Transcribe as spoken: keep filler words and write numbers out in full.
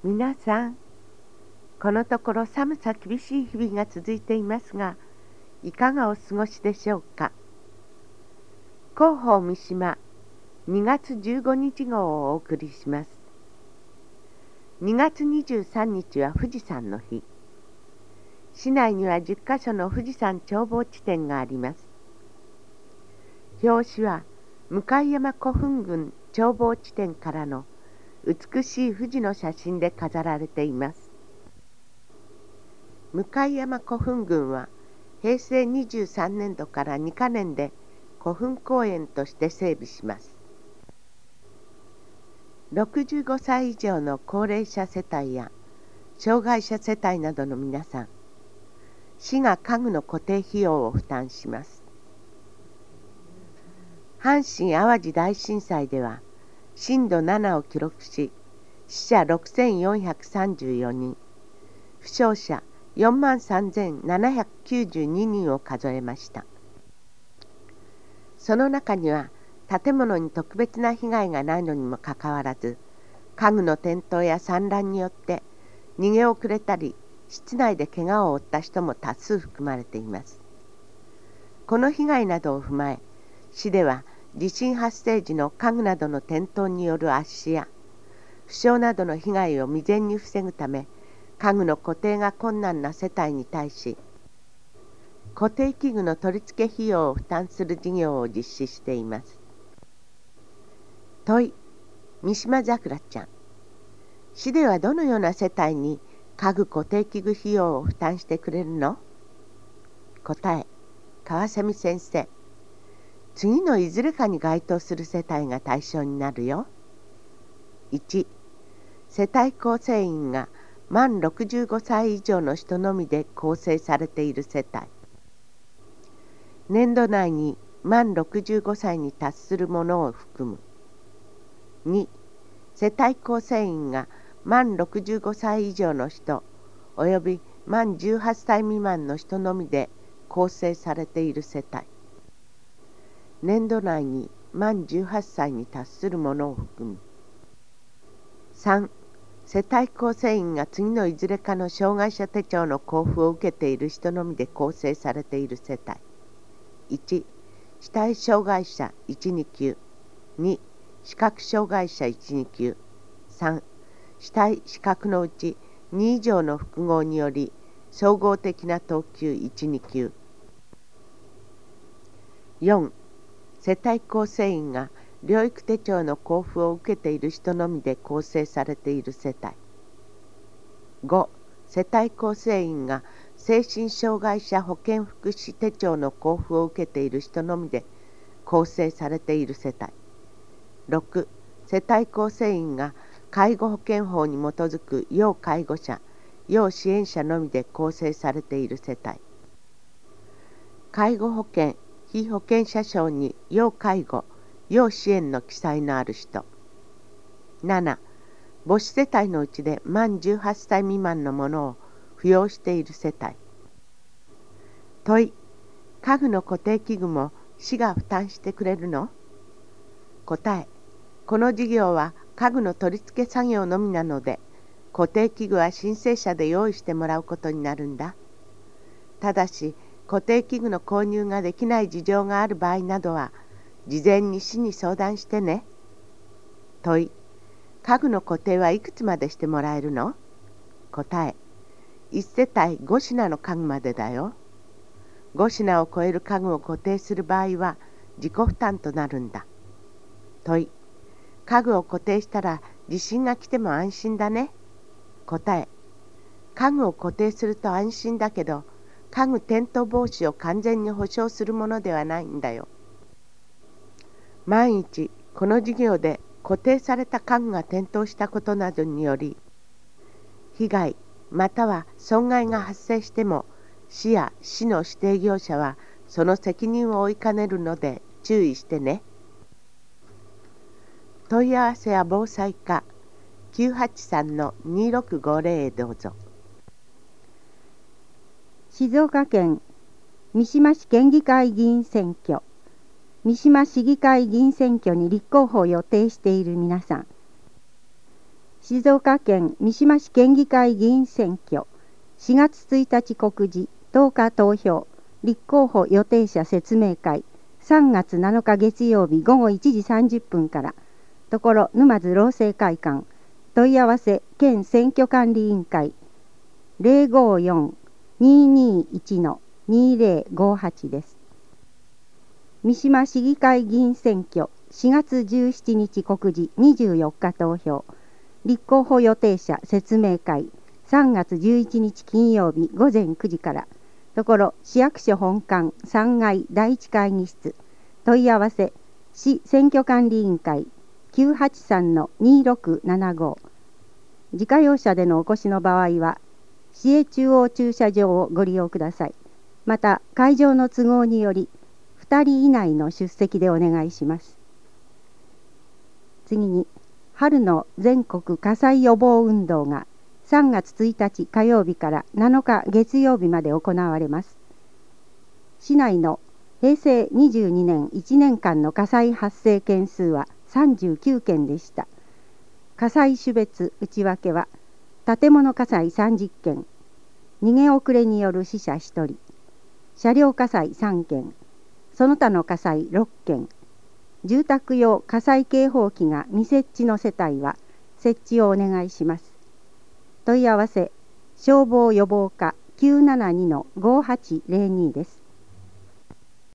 皆さん、このところ寒さ厳しい日々が続いていますが、いかがお過ごしでしょうか。広報三島にがつじゅうごにち号をお送りします。にがつにじゅうさんにちは富士山の日。市内にはじゅっかしょの富士山眺望地点があります。表紙は向山古墳群眺望地点からの美しい富士の写真で飾られています。向山古墳群はへいせいにじゅうさんねんどからにかねんで古墳公園として整備します。ろくじゅうごさい以上の高齢者世帯や障害者世帯などの皆さん、市が家具の固定費用を負担します。阪神・淡路大震災では震度ななを記録し、死者ろくせんよんひゃくさんじゅうよにん、負傷者よんまんさんぜんななひゃくきゅうじゅうににんを数えました。その中には建物に特別な被害がないのにもかかわらず、家具の転倒や散乱によって逃げ遅れたり、室内で怪我を負った人も多数含まれています。この被害などを踏まえ、市では地震発生時の家具などの転倒による圧死や負傷などの被害を未然に防ぐため、家具の固定が困難な世帯に対し、固定器具の取り付け費用を負担する事業を実施しています。問い、三島さくらちゃん。市ではどのような世帯に家具固定器具費用を負担してくれるの？答え、川蝉先生。次のいずれかに該当する世帯が対象になるよ。いち、世帯構成員が満ろくじゅうごさい以上の人のみで構成されている世帯。年度内に満ろくじゅうごさいに達するものを含む。に、世帯構成員が満ろくじゅうごさい以上の人および満じゅうはっさい未満の人のみで構成されている世帯。年度内に満じゅうはっさいに達するものを含む。さん、世帯構成員が次のいずれかの障害者手帳の交付を受けている人のみで構成されている世帯。いち、肢体障害者いち、にきゅう。に、視覚障害者いち、にきゅう。さん、肢体視覚のうちに以上の複合により総合的な等級いち、にきゅう。よん、世帯構成員が療育手帳の交付を受けている人のみで構成されている世帯。ご、世帯構成員が精神障害者保健福祉手帳の交付を受けている人のみで構成されている世帯。ろく、世帯構成員が介護保険法に基づく要介護者、要支援者のみで構成されている世帯。介護保険、被保険者証に要介護、要支援の記載のある人。なな、母子世帯のうちで満じゅうはっさい未満のものを扶養している世帯。問い、家具の固定器具も市が負担してくれるの？答え、この事業は家具の取り付け作業のみなので、固定器具は申請者で用意してもらうことになるんだ。ただし、固定器具の購入ができない事情がある場合などは、事前に市に相談してね。問い、家具の固定はいくつまでしてもらえるの？答え、いち世帯ごしなの家具までだよ。ごしなを超える家具を固定する場合は自己負担となるんだ。問い、家具を固定したら地震が来ても安心だね。答え、家具を固定すると安心だけど、家具転倒防止を完全に保証するものではないんだよ。万一この事業で固定された家具が転倒したことなどにより被害または損害が発生しても、市や市の指定業者はその責任を負いかねるので注意してね。問い合わせは防災課 きゅうはちさんのにろくごぜろ へどうぞ。 静岡県三島市県議会議員選挙、三島市議会議員選挙に立候補を予定している皆さん、 静岡県三島市県議会議員選挙しがつついたち告示とおか投票立候補予定者説明会さんがつなのか月曜日ごごいちじさんじゅっぷんからところ沼津労政会館問い合わせ県選挙管理委員会 ゼロごよん にーにーいち にーぜろごはち です。三島市議会議員選挙しがつじゅうしちにち告示にじゅうよっか投票立候補予定者説明会さんがつじゅういちにち金曜日ごぜんくじからところ市役所本館さんがいだいいち会議室問い合わせ市選挙管理委員会 きゅうはちさん にーろくななご 自家用車でのお越しの場合は市営中央駐車場をご利用ください。また会場の都合によりふたり以内の出席でお願いします。次に春の全国火災予防運動がさんがつついたち火曜日からなのか月曜日まで行われます。市内のへいせいにじゅうにねんいちねんかんの火災発生件数はさんじゅうきゅうけんでした。火災種別内訳は建物火災さんじゅっけん、逃げ遅れによる死者ひとり、車両火災さんけん、その他の火災ろっけん、住宅用火災警報器が未設置の世帯は設置をお願いします。問い合わせ消防予防課 きゅうななにのごはちゼロに です。